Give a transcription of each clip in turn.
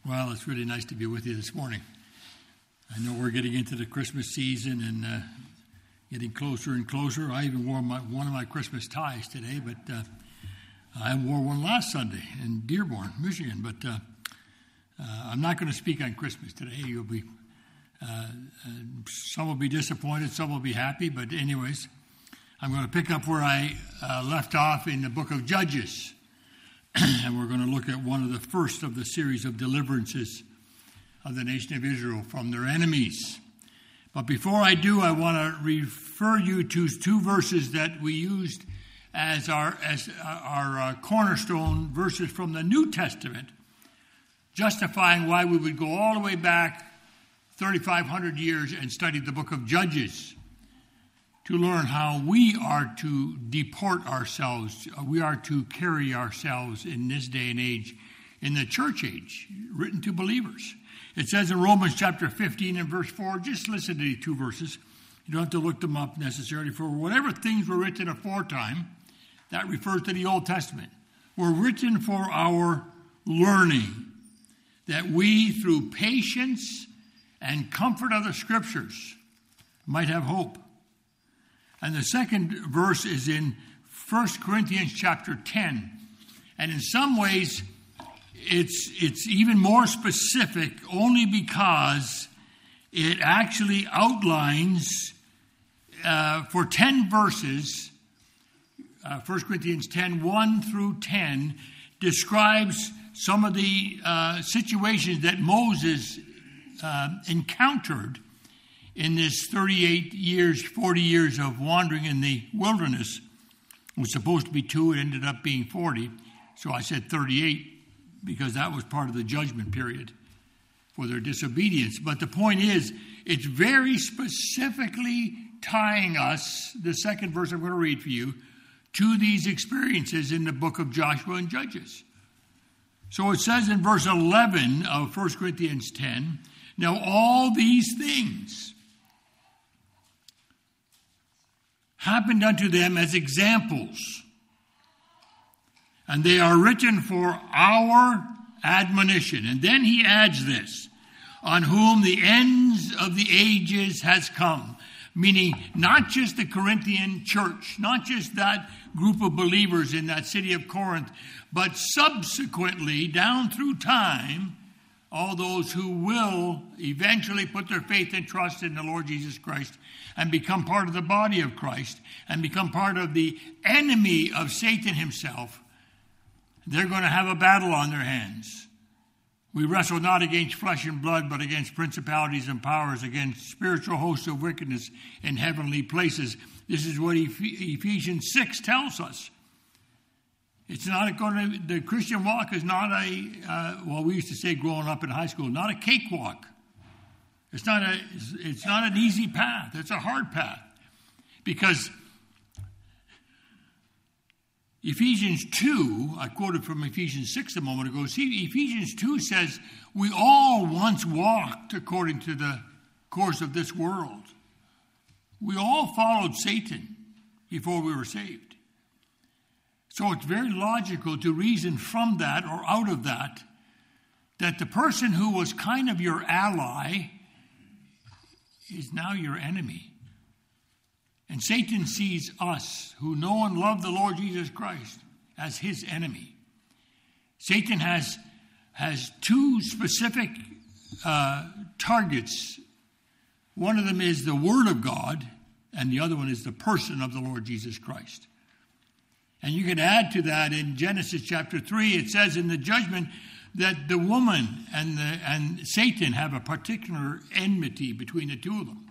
Well, it's really nice to be with you this morning. I know we're getting into the Christmas season and getting closer and closer. I even wore one of my Christmas ties today, but I wore one last Sunday in Dearborn, Michigan. But I'm not going to speak on Christmas today. You'll be some will be disappointed, some will be happy. But anyways, I'm going to pick up where I left off in the book of Judges. And we're going to look at one of the first of the series of deliverances of the nation of Israel from their enemies. But before I do, I want to refer you to two verses that we used as our cornerstone verses from the New Testament, justifying why we would go all the way back 3,500 years and study the book of Judges to learn how we are to deport ourselves, we are to carry ourselves in this day and age, in the church age, written to believers. It says in Romans chapter 15 and verse 4, just listen to these two verses. You don't have to look them up necessarily. For whatever things were written aforetime, that refers to the Old Testament, were written for our learning, that we, through patience and comfort of the Scriptures, might have hope. And the second verse is in 1 Corinthians chapter 10. And in some ways, it's even more specific only because it actually outlines, for 10 verses, 1 Corinthians 10, 1 through 10, describes some of the situations that Moses encountered in this 38 years, 40 years of wandering in the wilderness. It was supposed to be 2, it ended up being 40. So I said 38 because that was part of the judgment period for their disobedience. But the point is, it's very specifically tying us, the second verse I'm going to read for you, to these experiences in the book of Joshua and Judges. So it says in verse 11 of 1 Corinthians 10, now all these things happened unto them as examples, and they are written for our admonition. And then he adds this, on whom the ends of the ages has come, meaning not just the Corinthian church, not just that group of believers in that city of Corinth, but subsequently, down through time, all those who will eventually put their faith and trust in the Lord Jesus Christ and become part of the body of Christ and become part of the enemy of Satan himself, they're going to have a battle on their hands. We wrestle not against flesh and blood, but against principalities and powers, against spiritual hosts of wickedness in heavenly places. This is what Ephesians 6 tells us. It's not going to, the Christian walk is not we used to say growing up in high school, not a cakewalk. It's not an easy path. It's a hard path. Because Ephesians 2, I quoted from Ephesians 6 a moment ago. See, Ephesians 2 says, we all once walked according to the course of this world. We all followed Satan before we were saved. So it's very logical to reason from that or out of that the person who was kind of your ally is now your enemy. And Satan sees us, who know and love the Lord Jesus Christ, as his enemy. Satan has two specific targets. One of them is the Word of God, and the other one is the person of the Lord Jesus Christ. And you can add to that in Genesis chapter 3, it says in the judgment that the woman and Satan have a particular enmity between the two of them.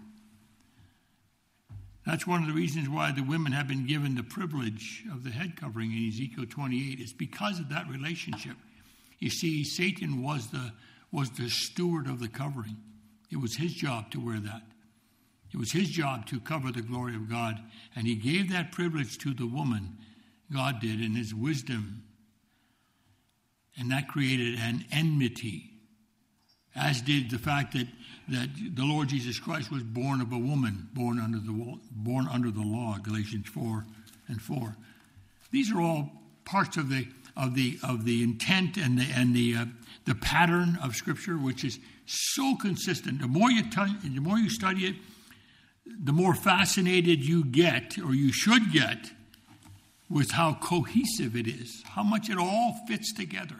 That's one of the reasons why the women have been given the privilege of the head covering in Ezekiel 28. It's because of that relationship. You see, Satan was the steward of the covering. It was his job to wear that. It was his job to cover the glory of God. And he gave that privilege to the woman. God did in his wisdom. And that created an enmity, as did the fact that the Lord Jesus Christ was born of a woman, born under the law, Galatians 4 and 4. These are all parts of the intent and the pattern of Scripture, which is so consistent. The more you study it, the more fascinated you get, or you should get, with how cohesive it is, how much it all fits together.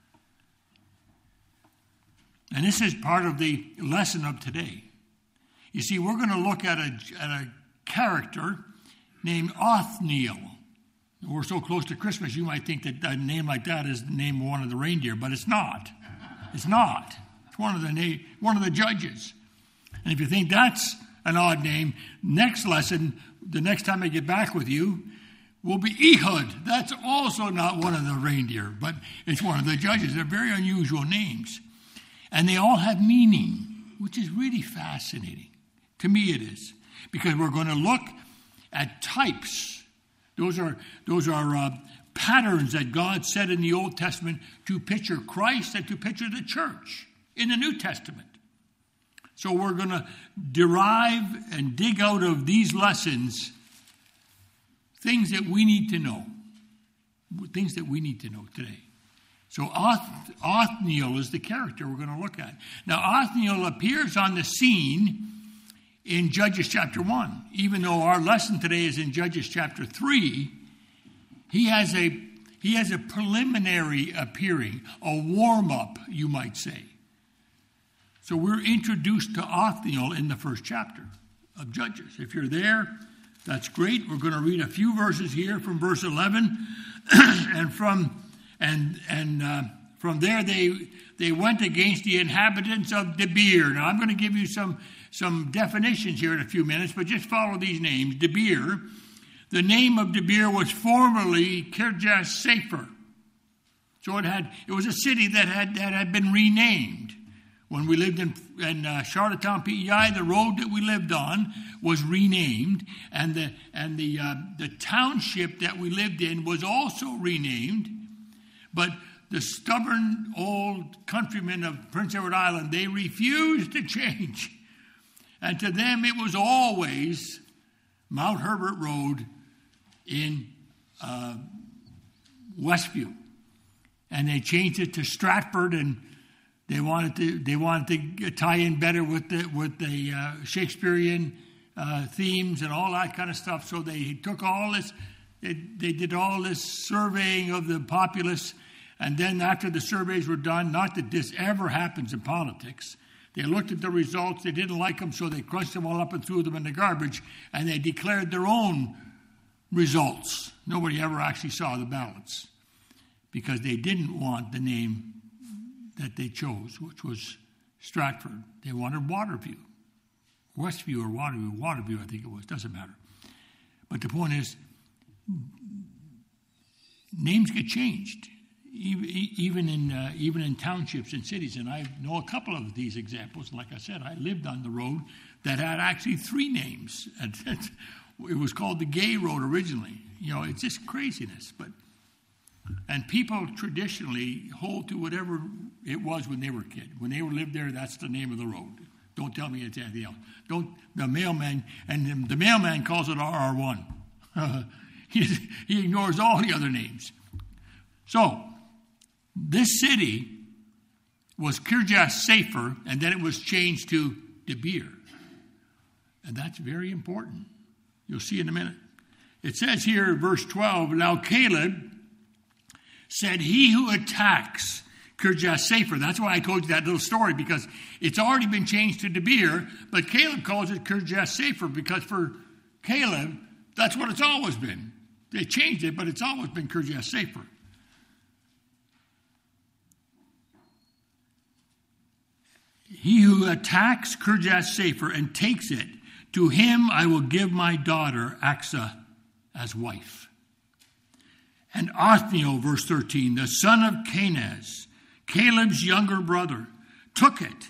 And this is part of the lesson of today. You see, we're going to look at a character named Othniel. We're so close to Christmas, you might think that a name like that is the name of one of the reindeer, but it's not. It's not. It's one of the judges. And if you think that's an odd name, next lesson, the next time I get back with you, will be Ehud. That's also not one of the reindeer, but it's one of the judges. They're very unusual names. And they all have meaning, which is really fascinating. To me it is. Because we're going to look at types. Those are patterns that God set in the Old Testament to picture Christ and to picture the church in the New Testament. So we're going to derive and dig out of these lessons things that we need to know. Things that we need to know today. So Othniel is the character we're going to look at. Now, Othniel appears on the scene in Judges chapter 1. Even though our lesson today is in Judges chapter 3, he has a preliminary appearing, a warm-up, you might say. So we're introduced to Othniel in the first chapter of Judges. If you're there, that's great. We're going to read a few verses here from verse 11, and from there they went against the inhabitants of Debir. Now I'm going to give you some definitions here in a few minutes, but just follow these names. Debir. The name of Debir was formerly Kirjath Sepher. So it was a city that had been renamed. When we lived in Charlottetown, PEI, the road that we lived on was renamed, and the township that we lived in was also renamed. But the stubborn old countrymen of Prince Edward Island, they refused to change. And to them, it was always Mount Herbert Road in Westview. And they changed it to Stratford, and they wanted to tie in better with the Shakespearean themes and all that kind of stuff. So they took all this, they did all this surveying of the populace, and then after the surveys were done, not that this ever happens in politics, they looked at the results, they didn't like them, so they crushed them all up and threw them in the garbage, and they declared their own results. Nobody ever actually saw the ballots because they didn't want the name that they chose, which was Stratford. They wanted Waterview. Westview or Waterview, I think it was. Doesn't matter. But the point is, names get changed, even in townships and cities. And I know a couple of these examples. Like I said, I lived on the road that had actually 3 names. It was called the Gay Road originally. It's just craziness. And people traditionally hold to whatever it was when they were a kid. When they lived there, that's the name of the road. Don't tell me it's anything else. The mailman calls it RR1. He ignores all the other names. So, this city was Kirjath Sepher, and then it was changed to Debir. And that's very important. You'll see in a minute. It says here, verse 12, now Caleb said, he who attacks Kirjath Sepher. That's why I told you that little story, because it's already been changed to Debir, but Caleb calls it Kirjath Sepher because for Caleb, that's what it's always been. They changed it, but it's always been Kirjath Sepher. He who attacks Kirjath Sepher and takes it, to him I will give my daughter Achsah as wife. And Othniel, verse 13, the son of Kenaz, Caleb's younger brother, took it.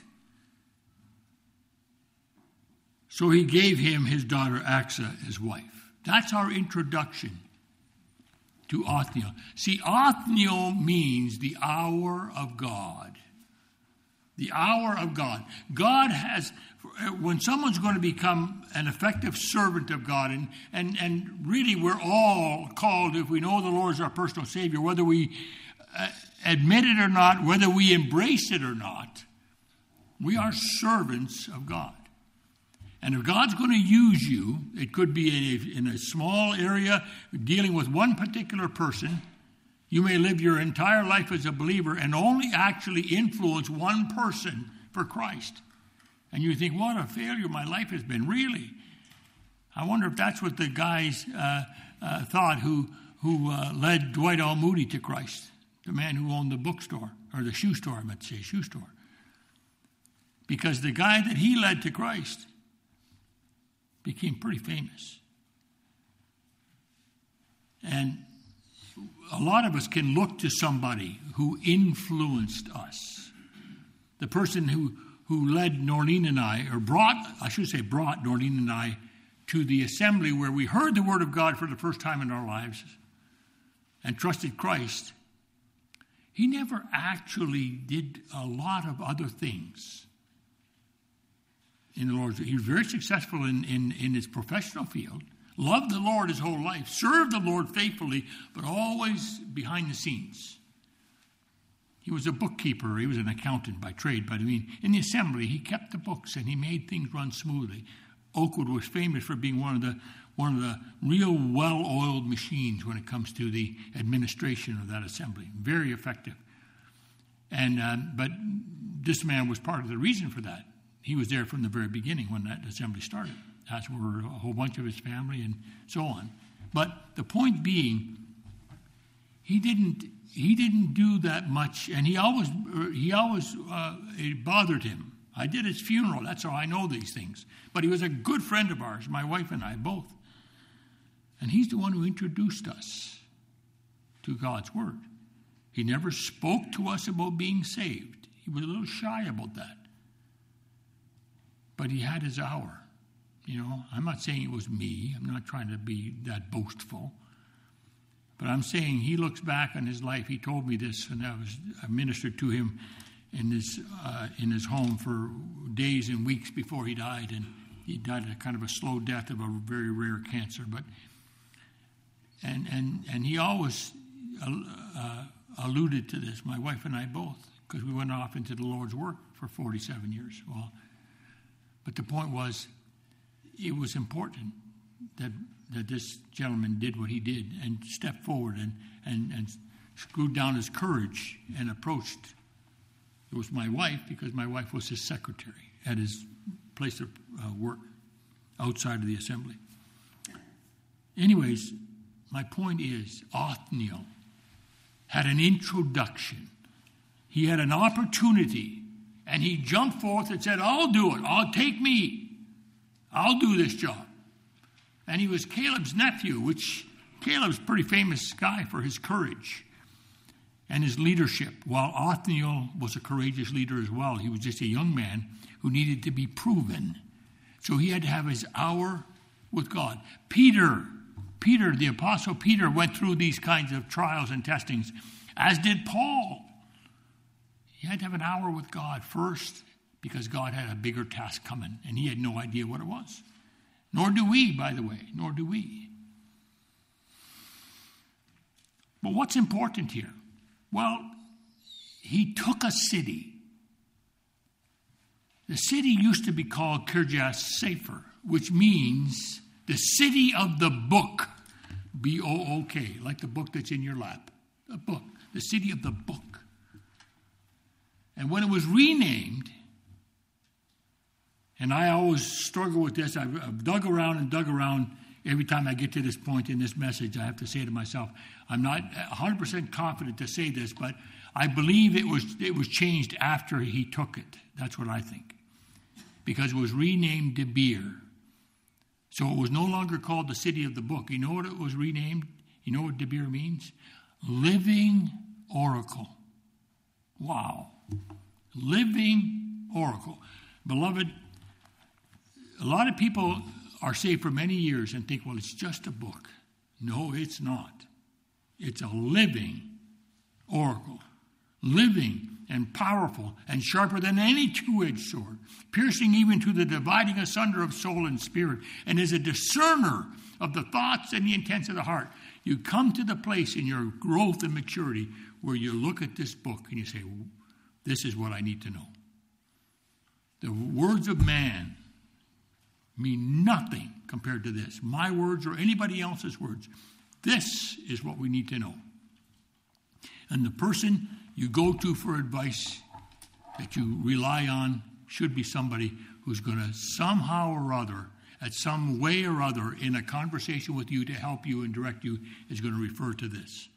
So he gave him his daughter Achsah as wife. That's our introduction to Othniel. See, Othniel means the hour of God. The hour of God. God has, when someone's going to become an effective servant of God, and really we're all called, if we know the Lord is our personal Savior, whether we admit it or not, whether we embrace it or not, we are servants of God. And if God's going to use you, it could be in a small area dealing with one particular person. You may live your entire life as a believer and only actually influence one person for Christ. And you think, what a failure my life has been. Really? I wonder if that's what the guys thought who led Dwight L. Moody to Christ, the man who owned the bookstore, or the shoe store, I meant to say, shoe store. Because the guy that he led to Christ became pretty famous. And a lot of us can look to somebody who influenced us. The person who led Norleen and I, or brought Norleen and I to the assembly where we heard the Word of God for the first time in our lives and trusted Christ, he never actually did a lot of other things in the Lord. He was very successful in his professional field, loved the Lord his whole life, served the Lord faithfully, but always behind the scenes. He was a bookkeeper. He was an accountant by trade. But I mean, in the assembly, he kept the books and he made things run smoothly. Oakwood was famous for being one of the real well-oiled machines when it comes to the administration of that assembly. Very effective. And but this man was part of the reason for that. He was there from the very beginning when that assembly started. That's where a whole bunch of his family and so on. But the point being, he didn't do that much, and it bothered him. I did his funeral. That's how I know these things. But he was a good friend of ours, my wife and I both. And he's the one who introduced us to God's Word. He never spoke to us about being saved. He was a little shy about that. But he had his hour. You know, I'm not saying it was me. I'm not trying to be that boastful. But I'm saying he looks back on his life. He told me this, and I ministered to him in his home for days and weeks before he died. And he died a kind of a slow death of a very rare cancer. But and he always alluded to this, my wife and I both, because we went off into the Lord's work for 47 years. Well, but the point was, it was important that this gentleman did what he did and stepped forward and screwed down his courage and approached. It was my wife, because my wife was his secretary at his place of work outside of the assembly. Anyways, my point is, Othniel had an introduction. He had an opportunity, and he jumped forth and said, I'll do it. Take me. I'll do this job. And he was Caleb's nephew, which Caleb's a pretty famous guy for his courage and his leadership, while Othniel was a courageous leader as well. He was just a young man who needed to be proven. So he had to have his hour with God. Peter, the Apostle Peter, went through these kinds of trials and testings, as did Paul. He had to have an hour with God first, because God had a bigger task coming, and he had no idea what it was. Nor do we, by the way, nor do we. But what's important here? Well, he took a city. The city used to be called Kirjath Sefer, which means the city of the book, B-O-O-K, like the book that's in your lap. A book, the city of the book. And when it was renamed, and I always struggle with this, I've dug around every time I get to this point in this message. I have to say to myself, I'm not 100% confident to say this, but I believe it was changed after he took it. That's what I think. Because it was renamed Debir. So it was no longer called the city of the book. You know what it was renamed? You know what Debir means? Living Oracle. Wow. Living Oracle. Beloved, a lot of people are saved for many years and think, well, it's just a book. No, it's not. It's a living oracle. Living. and powerful and sharper than any two-edged sword, piercing even to the dividing asunder of soul and spirit, and is a discerner of the thoughts and the intents of the heart. You come to the place in your growth and maturity where you look at this book and you say, this is what I need to know. The words of man mean nothing compared to this. My words or anybody else's words. This is what we need to know. And the person you go to for advice that you rely on should be somebody who's going to somehow or other, at some way or other, in a conversation with you to help you and direct you, is going to refer to this.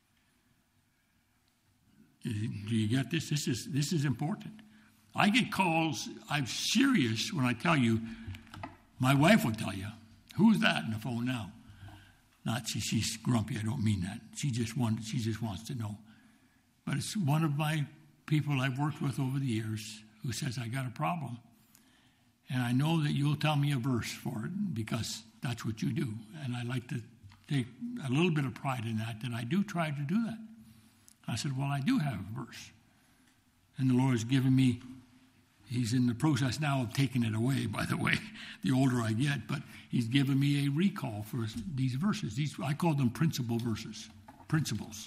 Do you get this? This is important. I get calls, I'm serious when I tell you, my wife will tell you, who's that on the phone now? Not she's grumpy, I don't mean that. She just wants to know. But it's one of my people I've worked with over the years who says, I got a problem. And I know that you'll tell me a verse for it because that's what you do. And I like to take a little bit of pride in that I do try to do that. I said, well, I do have a verse. And the Lord has given me, he's in the process now of taking it away, by the way, the older I get, but he's given me a recall for these verses. I call them principle verses, principles.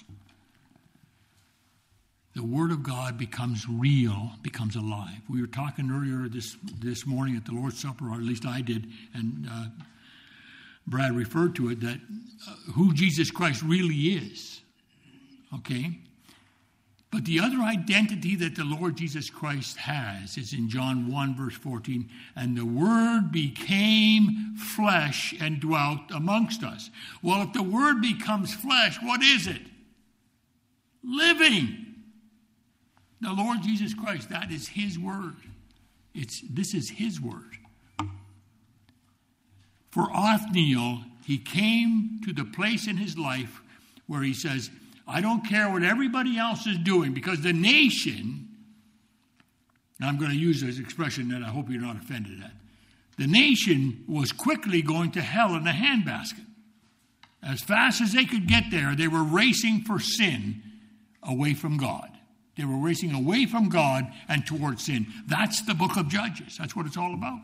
The Word of God becomes real, becomes alive. We were talking earlier this morning at the Lord's Supper, or at least I did, and Brad referred to it, that who Jesus Christ really is. Okay? But the other identity that the Lord Jesus Christ has is in John 1, verse 14, and the Word became flesh and dwelt amongst us. Well, if the Word becomes flesh, what is it? Living. The Lord Jesus Christ, that is His Word. This is His Word. For Othniel, he came to the place in his life where he says, I don't care what everybody else is doing, because the nation, and I'm going to use this expression that I hope you're not offended at, the nation was quickly going to hell in a handbasket. As fast as they could get there, they were racing for sin away from God. They were racing away from God and towards sin. That's the book of Judges. That's what it's all about.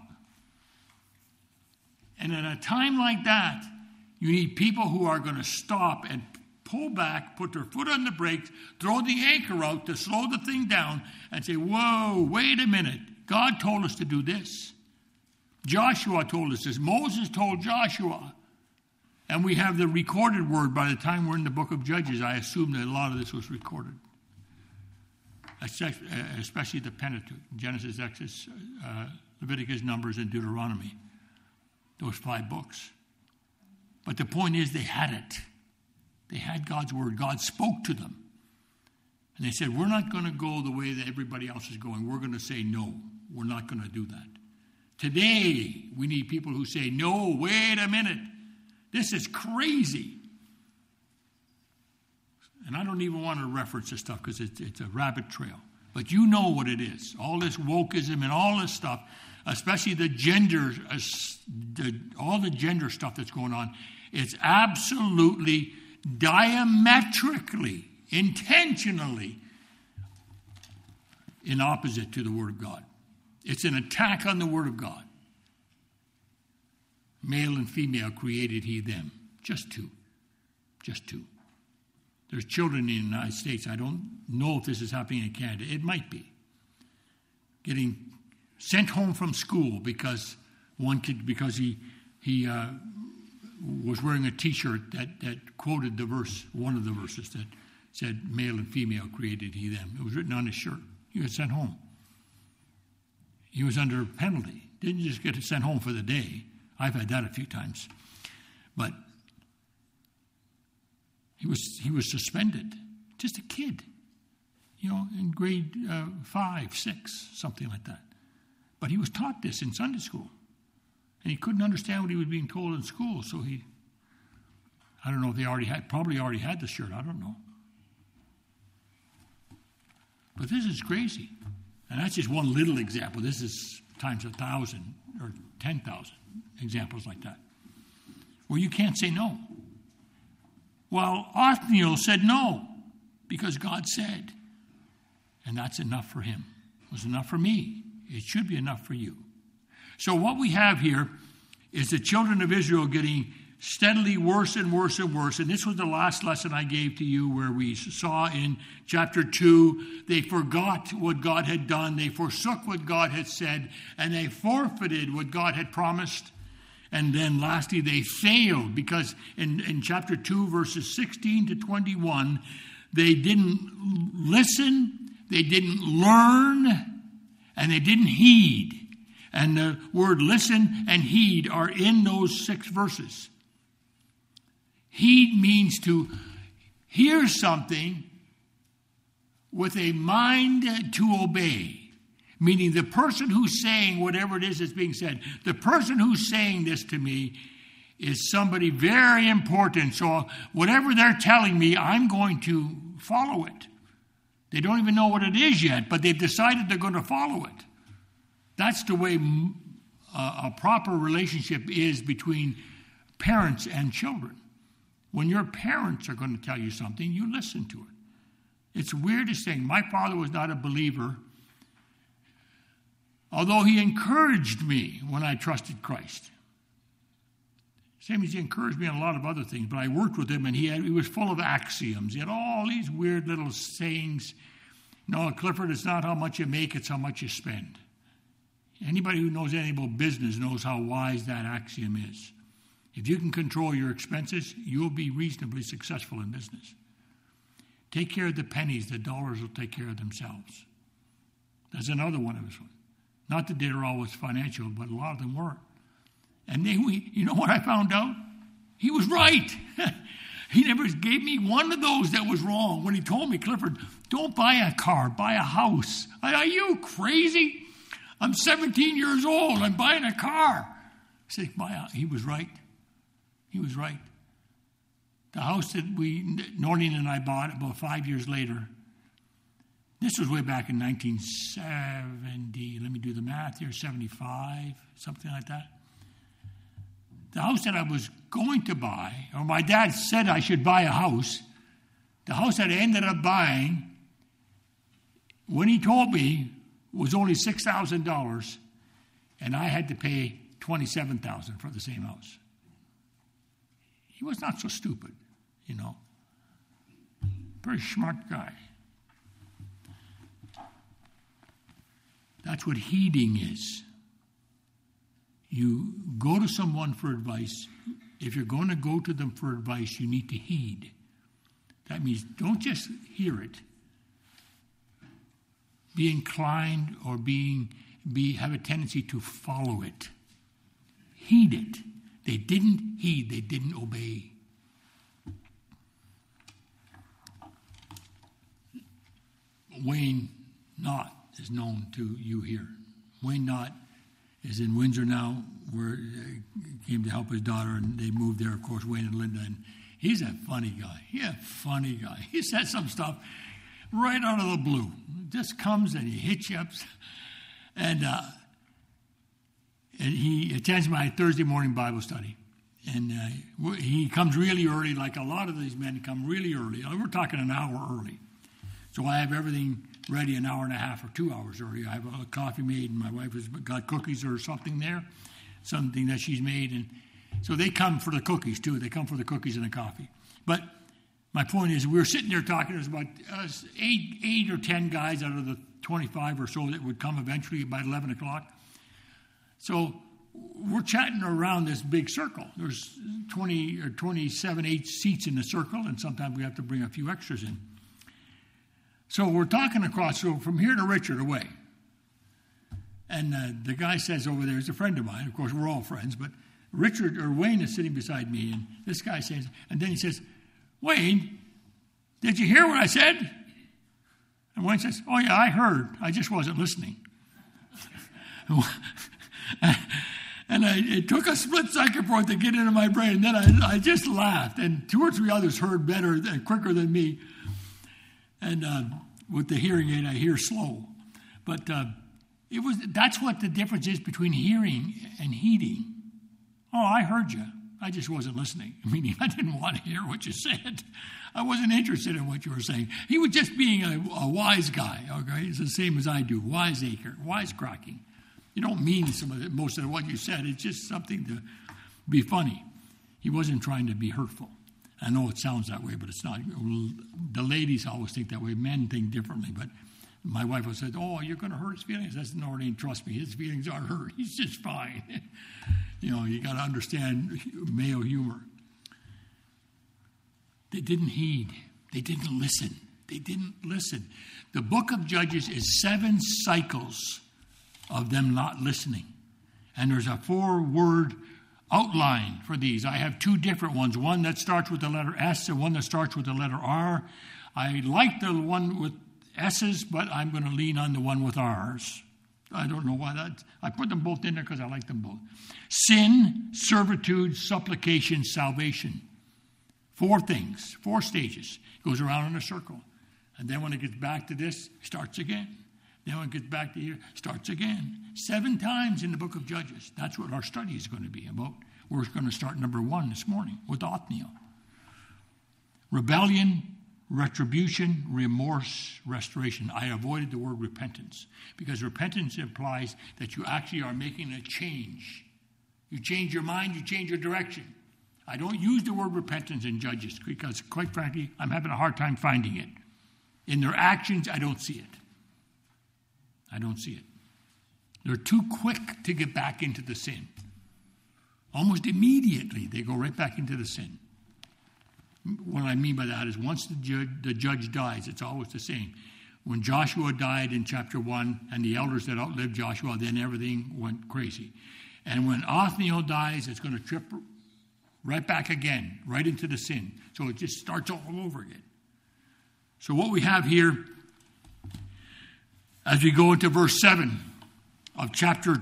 And at a time like that, you need people who are going to stop and pull back, put their foot on the brakes, throw the anchor out to slow the thing down and say, whoa, wait a minute. God told us to do this. Joshua told us this. Moses told Joshua. And we have the recorded word by the time we're in the book of Judges. I assume that a lot of this was recorded. Especially the Pentateuch, Genesis, Exodus, Leviticus, Numbers, and Deuteronomy. Those 5 books. But the point is they had it. They had God's word. God spoke to them. And they said, we're not going to go the way that everybody else is going. We're going to say no. We're not going to do that. Today, we need people who say, no, wait a minute. This is crazy. And I don't even want to reference this stuff because it's a rabbit trail. But you know what it is. All this wokeism and all this stuff, especially the gender, all the gender stuff that's going on, it's absolutely diametrically, intentionally in opposite to the Word of God. It's an attack on the Word of God. Male and female created He them. Just two. Just two. There's children in the United States. I don't know if this is happening in Canada. It might be. Getting sent home from school because one kid, because he was wearing a T-shirt that quoted the verse, one of the verses that said, male and female created He them. It was written on his shirt. He was sent home. He was under penalty. Didn't just get sent home for the day. I've had that a few times. But he was suspended. Just a kid, in grade 5, 6, something like that. But he was taught this in Sunday school. And he couldn't understand what he was being told in school. So I don't know if they probably already had the shirt. I don't know. But this is crazy. And that's just one little example. This is times 1,000 or 10,000 examples like that. Where you can't say no. Well, Othniel said no, because God said. And that's enough for him. It was enough for me. It should be enough for you. So what we have here is the children of Israel getting steadily worse and worse and worse. And this was the last lesson I gave to you, where we saw in chapter 2, they forgot what God had done. They forsook what God had said, and they forfeited what God had promised. And then lastly, they failed, because in chapter 2, verses 16 to 21, they didn't listen, they didn't learn, and they didn't heed. And the word listen and heed are in those 6 verses. Heed means to hear something with a mind to obey. Meaning the person who's saying whatever it is that's being said, the person who's saying this to me is somebody very important. So whatever they're telling me, I'm going to follow it. They don't even know what it is yet, but they've decided they're going to follow it. That's the way a proper relationship is between parents and children. When your parents are going to tell you something, you listen to it. It's the weirdest thing. My father was not a believer, although he encouraged me when I trusted Christ. Same as he encouraged me on a lot of other things, but I worked with him, and he was full of axioms. He had all these weird little sayings. No, Clifford, it's not how much you make, it's how much you spend. Anybody who knows anything about business knows how wise that axiom is. If you can control your expenses, you'll be reasonably successful in business. Take care of the pennies, the dollars will take care of themselves. That's another one of us. Not that they're always financial, but a lot of them were. And you know what I found out? He was right. He never gave me one of those that was wrong. When he told me, Clifford, don't buy a car, buy a house. Are you crazy? I'm 17 years old. I'm buying a car. I said, he was right. He was right. The house that Noreen and I bought about 5 years later, this was way back in 1970. Let me do the math here, 75, something like that. The house that I was going to buy, or my dad said I should buy a house, the house that I ended up buying, when he told me, was only $6,000, and I had to pay $27,000 for the same house. He was not so stupid, you know. Very smart guy. That's what heeding is. You go to someone for advice. If you're going to go to them for advice, you need to heed. That means don't just hear it. Be inclined or have a tendency to follow it. Heed it. They didn't heed. They didn't obey. Wayne Knott is known to you here. Wayne Knott is in Windsor now, where he came to help his daughter, and they moved there, of course, Wayne and Linda. And he's a funny guy. He says some stuff right out of the blue. Just comes and he hits you up. And he attends my Thursday morning Bible study. And he comes really early, like a lot of these men come really early. We're talking an hour early. So I have everything ready an hour and a half or 2 hours early. I have a coffee made, and my wife has got cookies or something there, something that she's made. And so they come for the cookies, too. They come for the cookies and the coffee. But my point is, we were sitting there talking. There's about 8 or 10 guys out of the 25 or so that would come eventually by 11 o'clock. So we're chatting around this big circle. There's 20 or 27, 8 seats in the circle, and sometimes we have to bring a few extras in. So we're talking across, so from here to Richard away. And the guy says over there, he's a friend of mine. Of course, we're all friends, but Wayne is sitting beside me, and this guy says, and then he says, Wayne, did you hear what I said? And Wayne says, oh yeah, I heard. I just wasn't listening. And it took a split second for it to get into my brain. Then I just laughed, and 2 or 3 others heard better and quicker than me. And with the hearing aid, I hear slow. But that's what the difference is between hearing and heeding. Oh, I heard you. I just wasn't listening. Meaning I didn't want to hear what you said. I wasn't interested in what you were saying. He was just being a wise guy, okay? It's the same as I do, wisecracking. You don't mean most of what you said. It's just something to be funny. He wasn't trying to be hurtful. I know it sounds that way, but it's not. The ladies always think that way. Men think differently, but my wife will say, "Oh, you're going to hurt his feelings." I said, "No, trust me. His feelings aren't hurt. He's just fine." You got to understand male humor. They didn't heed. They didn't listen. The book of Judges is 7 cycles of them not listening. And there's a 4-word outline for these. I have 2 different ones. One that starts with the letter S and one that starts with the letter R. I like the one with S's, but I'm going to lean on the one with R's. I don't know why that. I put them both in there because I like them both. Sin, servitude, supplication, salvation. 4 things, 4 stages. It goes around in a circle. And then when it gets back to this, starts again. Then when it gets back to here, starts again. 7 times in the book of Judges. That's what our study is going to be about. We're going to start number 1 this morning with Othniel. Rebellion, retribution, remorse, restoration. I avoided the word repentance because repentance implies that you actually are making a change. You change your mind, you change your direction. I don't use the word repentance in Judges because, quite frankly, I'm having a hard time finding it. In their actions, I don't see it. They're too quick to get back into the sin. Almost immediately, they go right back into the sin. What I mean by that is once the judge dies, it's always the same. When Joshua died in chapter 1 and the elders that outlived Joshua, then everything went crazy. And when Othniel dies, it's going to trip right back again, right into the sin. So it just starts all over again. So what we have here, as we go into verse 7 of chapter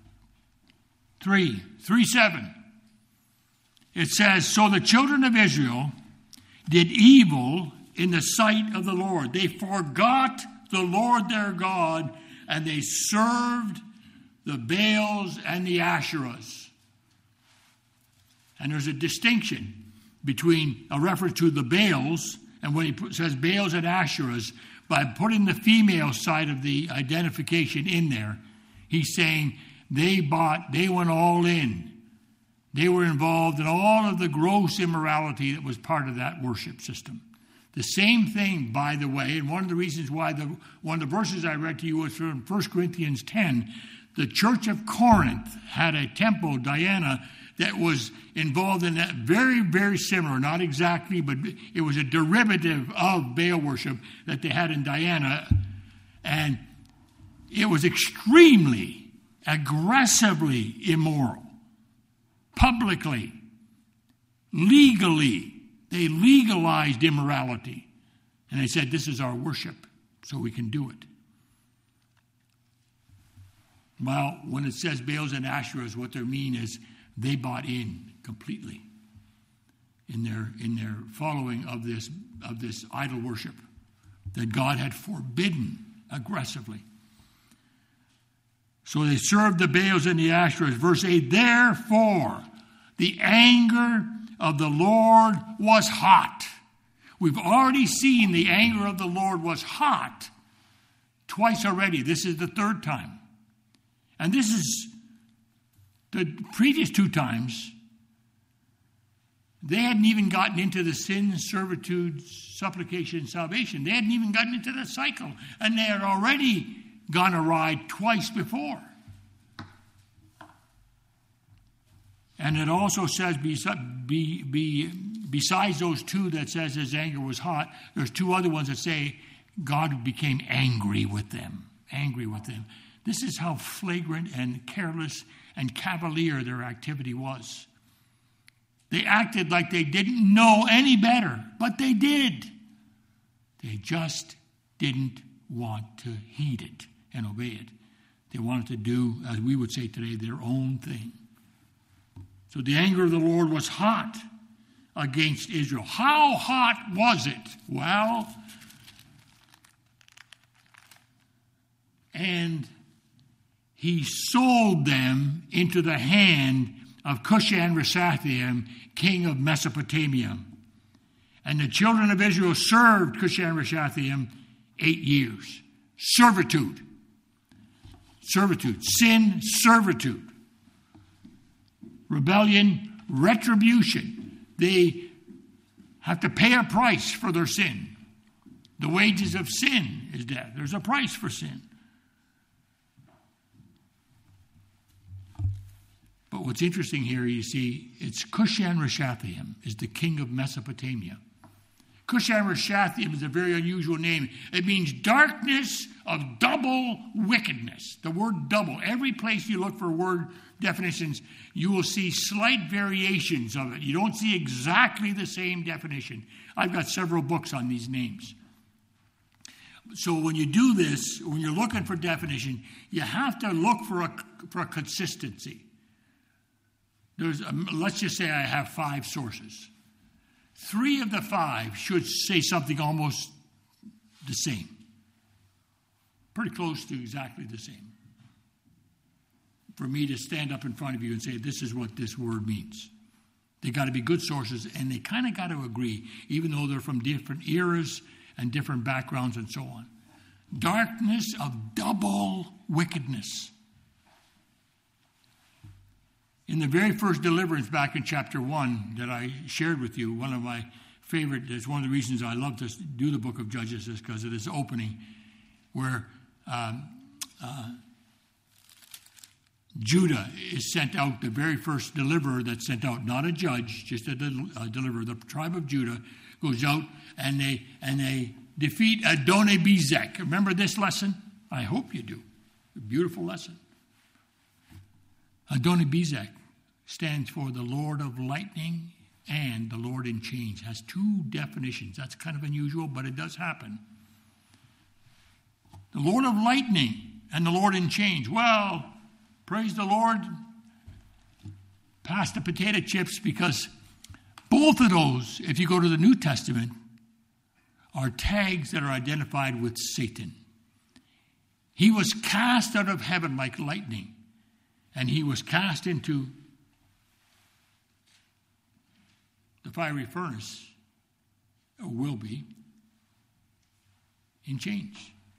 3:7, it says, "So the children of Israel did evil in the sight of the Lord. They forgot the Lord their God, and they served the Baals and the Asherahs." And there's a distinction between a reference to the Baals, and when he says Baals and Asherahs, by putting the female side of the identification in there, he's saying they went all in. They were involved in all of the gross immorality that was part of that worship system. The same thing, by the way, and one of the reasons why one of the verses I read to you was from 1 Corinthians 10. The church of Corinth had a temple, Diana, that was involved in that very, very similar, not exactly, but it was a derivative of Baal worship that they had in Diana. And it was extremely, aggressively immoral. Publicly, legally, they legalized immorality. And they said, this is our worship, so we can do it. Well, when it says Baals and Asherahs, what they mean is they bought in completely in their following of this idol worship that God had forbidden aggressively. So they served the Baals and the Asherahs. Verse 8, therefore, the anger of the Lord was hot. We've already seen the anger of the Lord was hot twice already. This is the 3rd time. And this is the previous 2 times. They hadn't even gotten into the sin, servitude, supplication, salvation. They hadn't even gotten into the cycle. And they had already gone awry twice before. And it also says, besides those 2 that says his anger was hot, there's 2 other ones that say God became angry with them. This is how flagrant and careless and cavalier their activity was. They acted like they didn't know any better, but they did. They just didn't want to heed it and obey it. They wanted to do, as we would say today, their own thing. So the anger of the Lord was hot against Israel. How hot was it? Well, and he sold them into the hand of Cushan-Rishathaim, king of Mesopotamia. And the children of Israel served Cushan-Rishathaim 8 years. Servitude. Servitude. Sin, servitude. Rebellion, retribution. They have to pay a price for their sin. The wages of sin is death. There's a price for sin. But what's interesting here, you see, it's Cushan-Rishathaim is the king of Mesopotamia. Cushan-Rishathaim is a very unusual name. It means darkness of double wickedness. The word double. Every place you look for word definitions, you will see slight variations of it. You don't see exactly the same definition. I've got several books on these names. So when you do this, when you're looking for definition, you have to look for a consistency. Let's just say I have 5 sources. 3 of the 5 should say something almost the same. Pretty close to exactly the same. For me to stand up in front of you and say, this is what this word means. They got to be good sources, and they kind of got to agree, even though they're from different eras and different backgrounds and so on. Darkness of double wickedness. In the very first deliverance back in chapter 1 that I shared with you, one of my favorite, it's one of the reasons I love to do the book of Judges is because of this opening where Judah is sent out, the very first deliverer that's sent out, not a judge, just a deliverer. The tribe of Judah goes out and they defeat Adoni-Bezek. Remember this lesson? I hope you do. A beautiful lesson. Adoni-Bezek stands for the Lord of lightning and the Lord in chains. Has 2 definitions. That's kind of unusual, but it does happen. The Lord of lightning and the Lord in chains. Well, praise the Lord. Pass the potato chips, because both of those, if you go to the New Testament, are tags that are identified with Satan. He was cast out of heaven like lightning, and he was cast into the fiery furnace, or will be, in chains.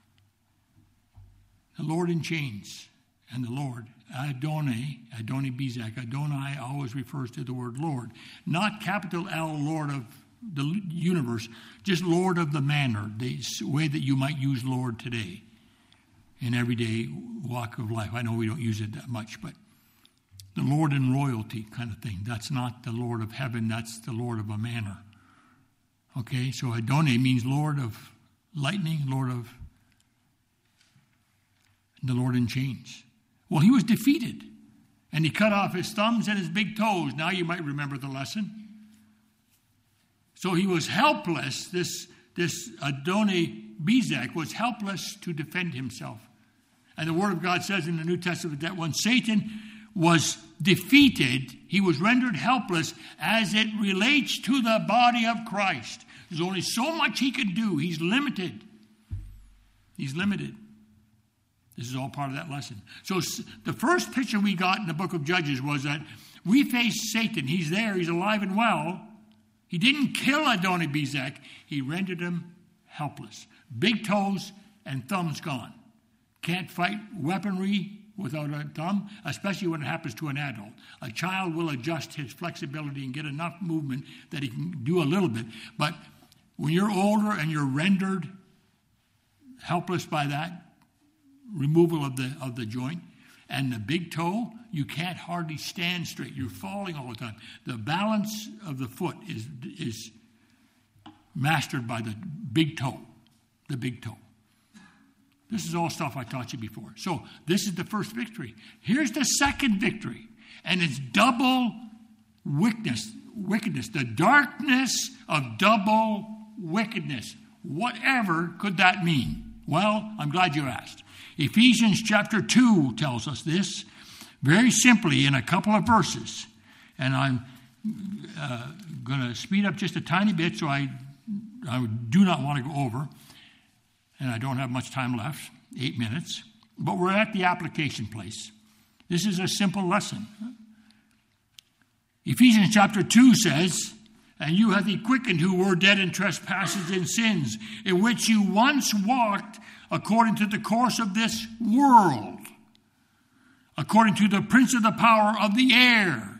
The Lord in chains and the Lord, Adoni-Bezek. Adonai always refers to the word Lord. Not capital L, Lord of the universe, just Lord of the manner, the way that you might use Lord today in everyday walk of life. I know we don't use it that much, but the Lord in royalty kind of thing. That's not the Lord of heaven, that's the Lord of a manor. Okay, so Adonai means Lord of lightning, Lord of the Lord in chains. Well, he was defeated, and he cut off his thumbs and his big toes. Now you might remember the lesson. So he was helpless. This Adoni-Bezek was helpless to defend himself. And the Word of God says in the New Testament that when Satan was defeated, he was rendered helpless as it relates to the body of Christ. There's only so much he can do. He's limited. He's limited. This is all part of that lesson. So the first picture we got in the book of Judges was that we face Satan. He's there. He's alive and well. He didn't kill Adoni-Bezek. He rendered him helpless. Big toes and thumbs gone. Can't fight weaponry without a thumb, especially when it happens to an adult. A child will adjust his flexibility and get enough movement that he can do a little bit. But when you're older and you're rendered helpless by that removal of the joint and the big toe, you can't hardly stand straight. You're falling all the time. The balance of the foot is mastered by the big toe. The big toe. This is all stuff I taught you before. So this is the first victory. Here's the second victory. And it's double wickedness. The darkness of double wickedness. Whatever could that mean? Well, I'm glad you asked. Ephesians chapter 2 tells us this very simply in a couple of verses. And I'm going to speed up just a tiny bit so I do not want to go over. And I don't have much time left, 8 minutes. But we're at the application place. This is a simple lesson. Ephesians chapter 2 says, and you hath he quickened who were dead in trespasses and sins, in which you once walked according to the course of this world, according to the prince of the power of the air,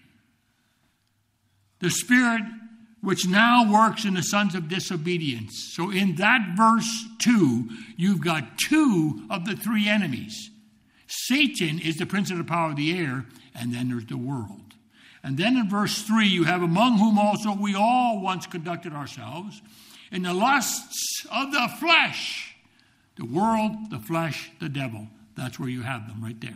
the spirit which now works in the sons of disobedience. So in that verse 2, you've got two of the three enemies. Satan is the prince of the power of the air, and then there's the world. And then in verse 3, you have among whom also we all once conducted ourselves in the lusts of the flesh. The world, the flesh, the devil. That's where you have them right there.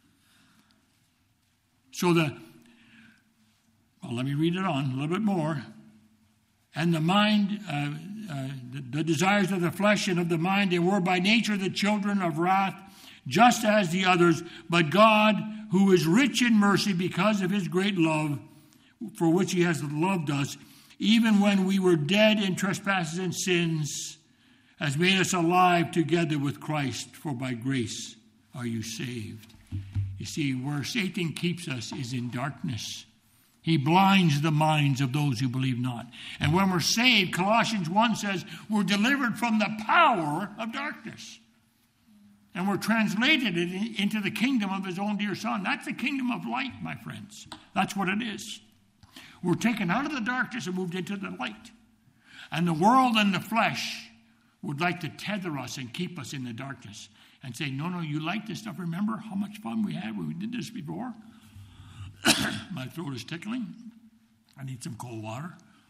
So let me read it on a little bit more. And the mind, the desires of the flesh and of the mind, they were by nature the children of wrath, just as the others. But God, who is rich in mercy because of his great love, for which he has loved us, even when we were dead in trespasses and sins, has made us alive together with Christ. For by grace are you saved. You see, where Satan keeps us is in darkness. He blinds the minds of those who believe not. And when we're saved, Colossians 1 says, we're delivered from the power of darkness. And we're translated into the kingdom of his own dear Son. That's the kingdom of light, my friends. That's what it is. We're taken out of the darkness and moved into the light. And the world and the flesh would like to tether us and keep us in the darkness. And say, no, you like this stuff. Remember how much fun we had when we did this before? My throat is tickling. I need some cold water.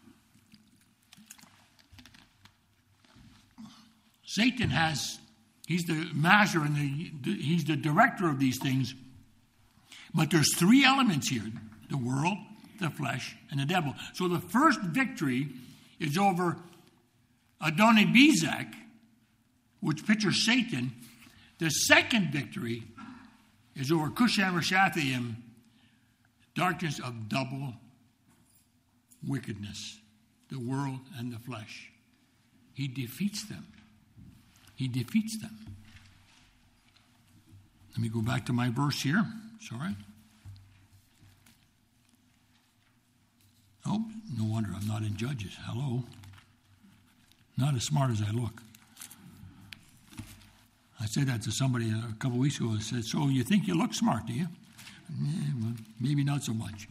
Satan he's the master and he's the director of these things. But there's three elements here: the world, the flesh, and the devil. So the first victory is over Adoni-Bezek, which pictures Satan. The second victory is over Cushan-Rishathaim, darkness of double wickedness, the world and the flesh. He defeats them. He defeats them. Let me go back to my verse here. Sorry. Oh, no wonder I'm not in Judges. Hello. Not as smart as I look. I said that to somebody a couple weeks ago. I said, so you think you look smart, do you? Yeah, well, maybe not so much.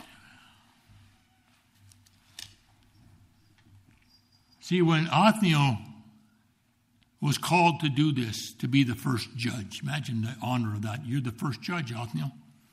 See, when Othniel was called to do this, to be the first judge, imagine the honor of that. You're the first judge, Othniel.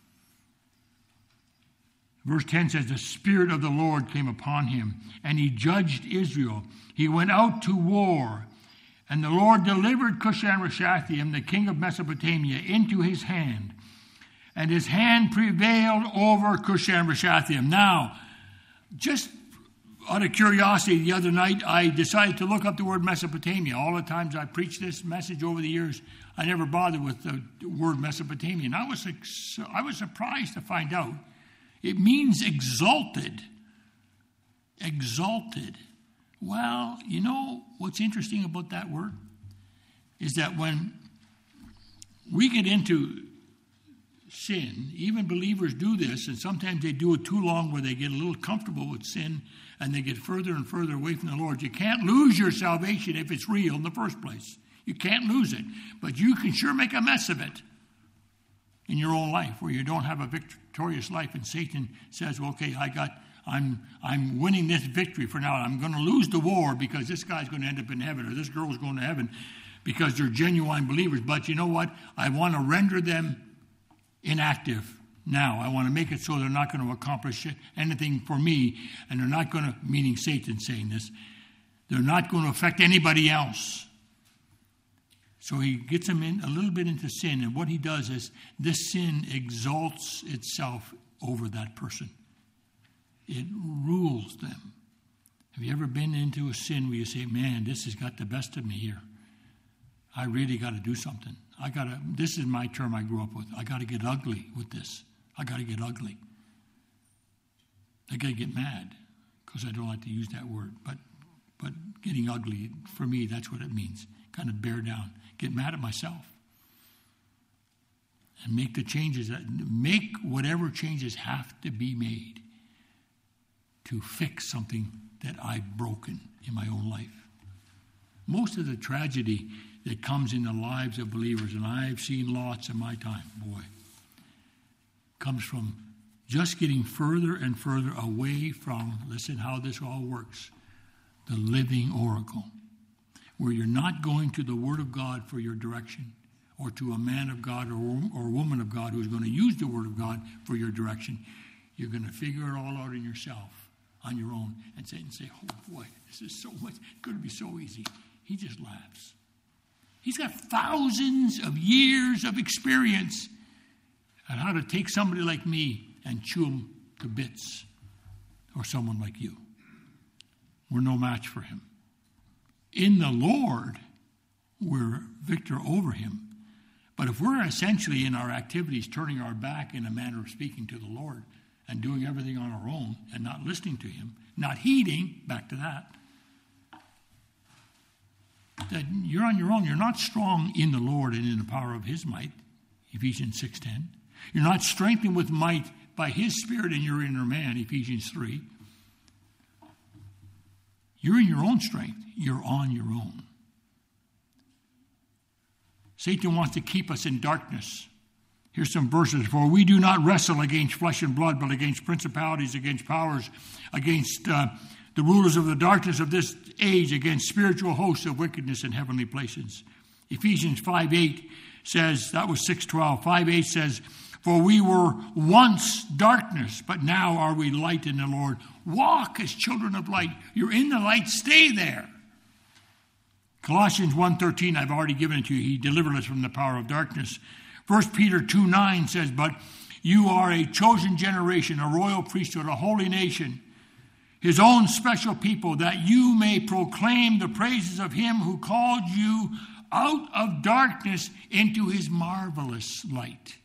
Verse 10 says, the Spirit of the Lord came upon him, and he judged Israel. He went out to war, and the Lord delivered Cushan-Rishathaim, the king of Mesopotamia, into his hand. And his hand prevailed over Cushan-Rishathaim. Now, just out of curiosity, the other night, I decided to look up the word Mesopotamia. All the times I preached this message over the years, I never bothered with the word Mesopotamia. And I was surprised to find out it means exalted. Exalted. Well, you know what's interesting about that word? Is that when we get into sin, even believers do this, and sometimes they do it too long where they get a little comfortable with sin and they get further and further away from the Lord. You can't lose your salvation if it's real in the first place. You can't lose it. But you can sure make a mess of it in your own life where you don't have a victorious life, and Satan says, well, okay, I'm winning this victory for now. I'm going to lose the war because this guy's going to end up in heaven or this girl's going to heaven because they're genuine believers. But you know what? I want to render them inactive now. I want to make it so they're not going to accomplish anything for me, and they're not going to, meaning Satan saying this, they're not going to affect anybody else. So he gets them in a little bit into sin, and what he does is this sin exalts itself over that person. It rules them. Have you ever been into a sin where you say, man, this has got the best of me here? I really got to do something. This is my term I grew up with. I got to get ugly with this. I got to get ugly. I got to get mad because I don't like to use that word. But getting ugly, for me, that's what it means. Kind of bear down. Get mad at myself. and make the changes, make whatever changes have to be made to fix something that I've broken in my own life. Most of the tragedy that comes in the lives of believers, and I've seen lots in my time, comes from just getting further and further away from, listen how this all works, the living oracle, where you're not going to the Word of God for your direction, or to a man of God or woman of God who's going to use the Word of God for your direction. You're going to figure it all out in yourself, on your own, and say, oh boy, this is so much, it's going to be so easy. He just laughs. He's got thousands of years of experience on how to take somebody like me and chew him to bits, or someone like you. We're no match for him. In the Lord, we're victor over him. But if we're essentially in our activities turning our back in a manner of speaking to the Lord and doing everything on our own and not listening to him, not heeding, back to that you're on your own. You're not strong in the Lord and in the power of his might, Ephesians 6:10. You're not strengthened with might by his Spirit in your inner man, Ephesians 3. You're in your own strength. You're on your own. Satan wants to keep us in darkness. Here's some verses. For we do not wrestle against flesh and blood, but against principalities, against powers, against the rulers of the darkness of this age, against spiritual hosts of wickedness in heavenly places. Ephesians 5:8 says, that was 6:12. 5:8 says, for we were once darkness, but now are we light in the Lord. Walk as children of light. You're in the light, stay there. Colossians 1:13, I've already given it to you. He delivered us from the power of darkness. 1 Peter 2:9 says, but you are a chosen generation, a royal priesthood, a holy nation, his own special people, that you may proclaim the praises of him who called you out of darkness into his marvelous light.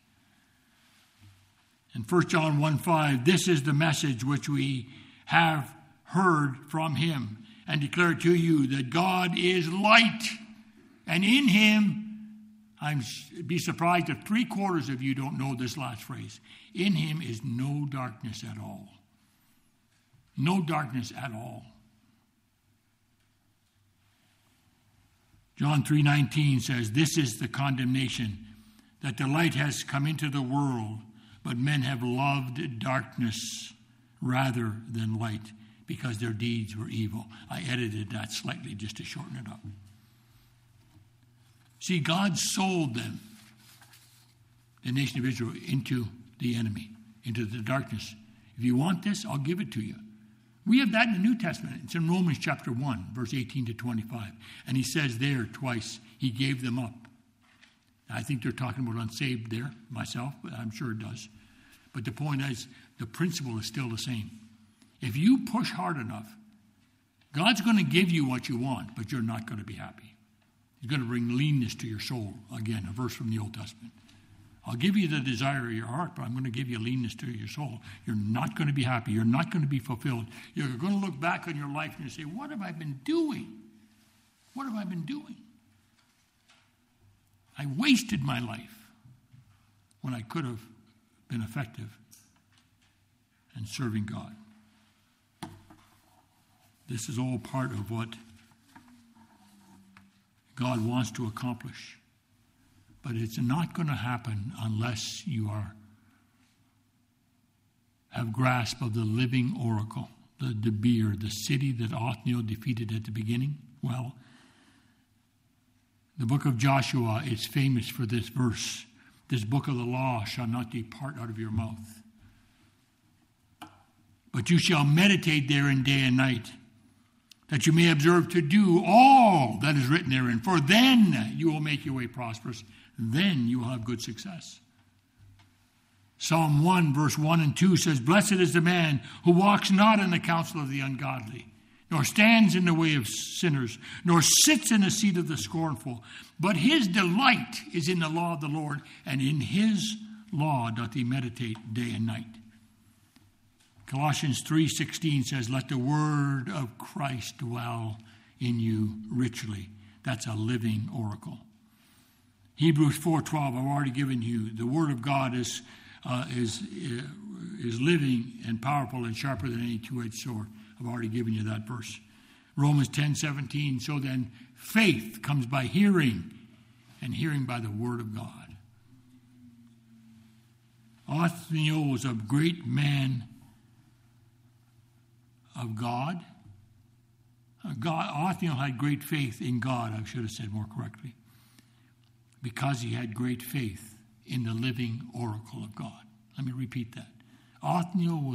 And 1 John 1:5, this is the message which we have heard from him and declare to you, that God is light, and in him, I'd be surprised if 3/4 of you don't know this last phrase, in him is no darkness at all. No darkness at all. John 3:19 says, this is the condemnation, that the light has come into the world, but men have loved darkness rather than light, because their deeds were evil. I edited that slightly just to shorten it up. See, God sold them, the nation of Israel, into the enemy, into the darkness. If you want this, I'll give it to you. We have that in the New Testament. It's in Romans chapter 1, verse 18 to 25. And he says there twice, he gave them up. I think they're talking about unsaved there, myself, but I'm sure it does. But the point is, the principle is still the same. If you push hard enough, God's going to give you what you want, but you're not going to be happy. He's going to bring leanness to your soul. Again, a verse from the Old Testament. I'll give you the desire of your heart, but I'm going to give you leanness to your soul. You're not going to be happy. You're not going to be fulfilled. You're going to look back on your life and you say, what have I been doing? What have I been doing? I wasted my life when I could have been effective in serving God. This is all part of what God wants to accomplish. But it's not going to happen unless you have grasp of the living oracle, the Debir, the city that Othniel defeated at the beginning. Well, the book of Joshua is famous for this verse. This book of the law shall not depart out of your mouth, but you shall meditate therein day and night, that you may observe to do all that is written therein. For then you will make your way prosperous. Then you will have good success. Psalm 1, verse 1 and 2 says, blessed is the man who walks not in the counsel of the ungodly, nor stands in the way of sinners, nor sits in the seat of the scornful. But his delight is in the law of the Lord, and in his law doth he meditate day and night. Colossians 3:16 says, let the word of Christ dwell in you richly. That's a living oracle. Hebrews 4:12, I've already given you. The Word of God is living and powerful and sharper than any two-edged sword. I've already given you that verse. Romans 10:17, so then faith comes by hearing, and hearing by the Word of God. Othniel was a great man of God. Othniel had great faith in God, I should have said more correctly, because he had great faith in the living oracle of God. Let me repeat that. Othniel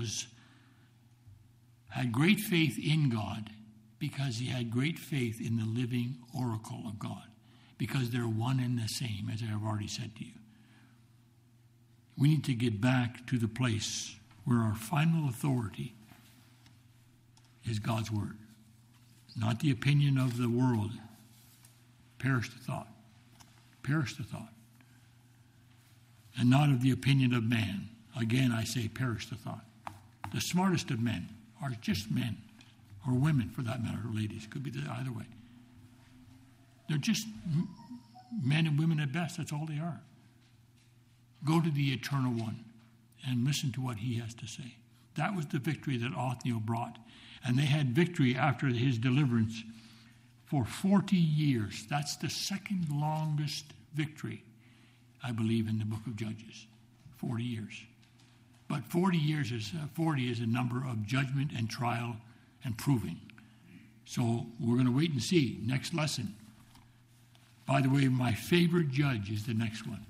had great faith in God because he had great faith in the living oracle of God, because they're one and the same, as I have already said to you. We need to get back to the place where our final authority is God's Word, not the opinion of the world. Perish the thought. Perish the thought. And not of the opinion of man. Again, I say perish the thought. The smartest of men are just men, or women for that matter, ladies. Could be either way. They're just men and women at best. That's all they are. Go to the Eternal One and listen to what He has to say. That was the victory that Othniel brought. And they had victory after his deliverance for 40 years. That's the second longest victory, I believe, in the book of Judges. 40 years. But 40 is a number of judgment and trial and proving. So we're going to wait and see. Next lesson. By the way, my favorite judge is the next one.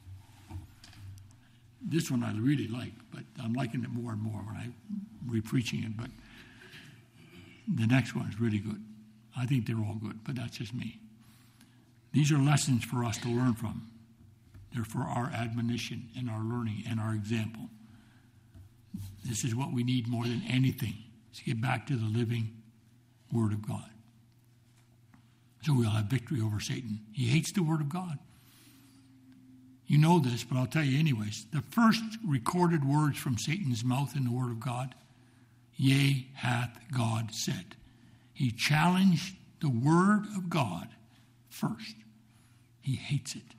This one I really like, but I'm liking it more and more when I'm re-preaching it. But the next one is really good. I think they're all good, but that's just me. These are lessons for us to learn from. They're for our admonition and our learning and our example. This is what we need more than anything, to get back to the living Word of God. So we'll have victory over Satan. He hates the Word of God. You know this, but I'll tell you anyways. The first recorded words from Satan's mouth in the Word of God, yea, hath God said. He challenged the Word of God first. He hates it.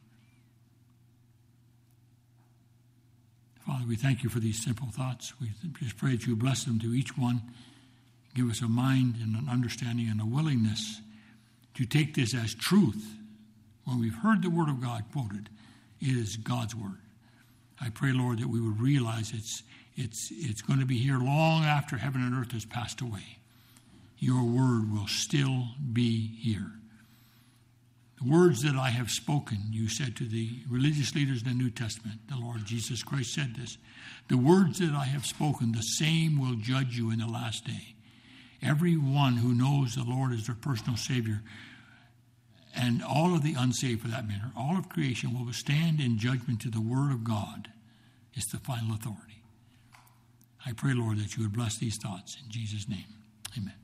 Father, we thank you for these simple thoughts. We just pray that you bless them to each one. Give us a mind and an understanding and a willingness to take this as truth. When we've heard the Word of God quoted, it is God's Word. I pray, Lord, that we would realize it's going to be here long after heaven and earth has passed away. Your Word will still be here. The words that I have spoken, you said to the religious leaders in the New Testament, the Lord Jesus Christ said this, the words that I have spoken, the same will judge you in the last day. Everyone who knows the Lord as their personal Savior, and all of the unsaved for that matter, all of creation will stand in judgment to the Word of God. It's the final authority. I pray, Lord, that you would bless these thoughts in Jesus' name. Amen.